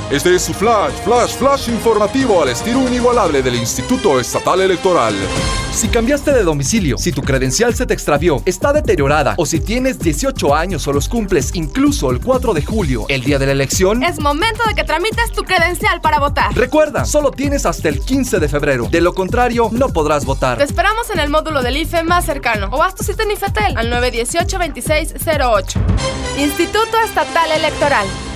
Este es su flash informativo al estilo inigualable del Instituto Estatal Electoral. Si cambiaste de domicilio, si tu credencial se te extravió, está deteriorada o si tienes 18 años o los cumples incluso el 4 de julio, el día de la elección, es momento de que tramites tu credencial para votar. Recuerda, solo tienes hasta el 15 de febrero. De lo contrario, no podrás votar. Te esperamos en el módulo del IFE más cercano o haz tu cita en IFETEL al 918-2608. Instituto Estatal Electoral.